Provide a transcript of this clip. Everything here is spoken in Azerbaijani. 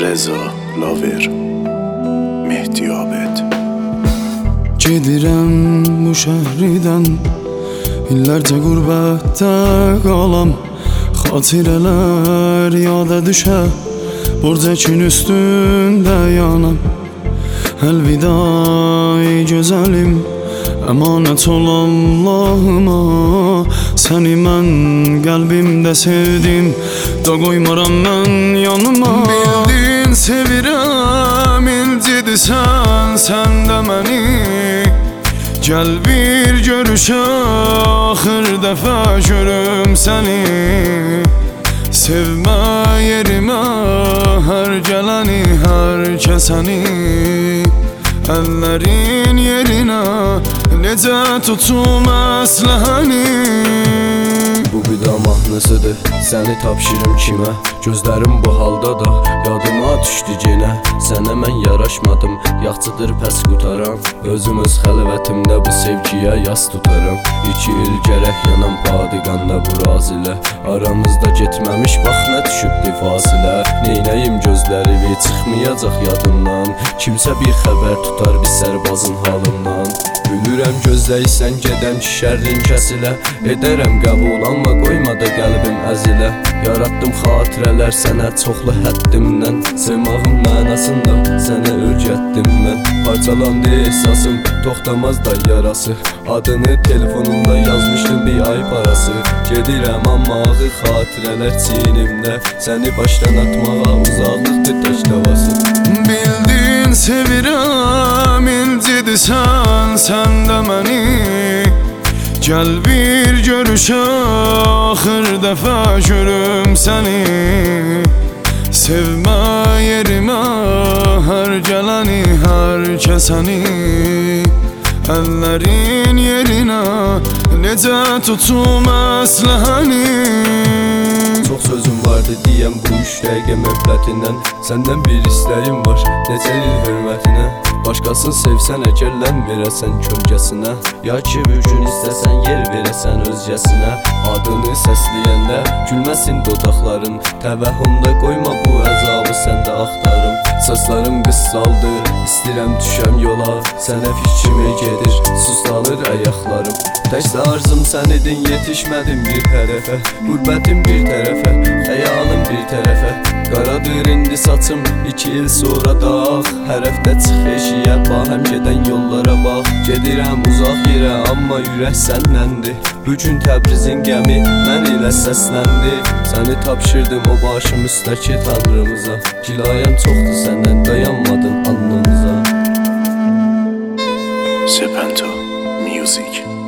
Reza Laver Mehdi Abed. Gedirəm bu şəhridən, illərcə qürbətdə qalam. Xatirələr yada düşə, borcəkin üstündə yanam. Əlvida ey gözəlim, əmanət ol Allahıma. Səni mən qəlbimdə sevdim, da qoymaram mən yanıma. Bildin sevirəm, incidirsən sən də məni. Gəl bir görüşə, axır dəfə görüm səni. Sevmə yerimə hər gələni, hər kəsəni. Əllərin yerinə necə tutum əsləhəni. Bu bir də mahnısıdır, səni tapşırım kimə? Gözlərim bu halda da yadıma düşdü yenə. Sənə mən yaraşmadım, yaxçıdır pəs qutaram. Özüm öz xəlvətimdə bu sevgiyə yas tutaram. 2 il gərək yanam padiqanda bu razilə. Aramızda getməmiş bax nə düşübdü fasilə. Neynəyim gözləri çıxmayacaq yadımdan. Kimsə bir xəbər tutar bir sərbazın halımdan. Gülürəm gözləysən gedəm ki şərrin kəsilə. Edərəm qəbul amma qoyma da qəlbim əzilə. Yaratdım xatirələr sənə çoxlu həddimdən. Sevmağın mənasında sənə öyrətdim mən. Parçalandı ehsasım, toxtamaz da yarası. Adını telefonumda yazmışdım bir ay parası. Gedirəm amma ağır xatirələr çiynimdə. Səni başdan atmağa uzaqlıqdır tək davası. Bildin sevirəm, incidirsən sən də məni. Gəl bir görüşə, axır dəfə görüm səni. Sevmə yerimə hər gələni, hər kəsəni. Əllərin yerinə necə tutum əsləhəni. Çox sözüm vardı deyəm bu 3 dəqiqə möhlətindən. Səndən bir istəyim var, neçə il hörmətinə. Başqasını sevsən əgərlənmirəsən kölgəsinə. Ya ki bir gün istəsən yer verəsən özgəsinə. Adını səsləyəndə gülməsin dodaqların. Təvəhhümdə qoyma bu əzabı səndə axtarım. Saçlarım qıssaldı, istirəm düşəm yola. Sənə fikrimə gedir, suslanır ayaqlarım. Təkcə arzum sən idin, yetişmədim bir hədəfə. Qürbətim bir tərəfə, xəyalım bir tərəfə. Qaradır indi saçım 2 il sonra dağ. Hər həftə çıx eşiyə, bahəm gedən yollara bax. Gedirəm uzaq yerə, amma ürək səndəndir. Bugün Təbrizin gəmi mən ilə səsləndi. Səni tapşırdım o başım üstəki tanrımıza. Kilayəm çoxdur səndən, dayanmadın alnımıza. Sepento Music.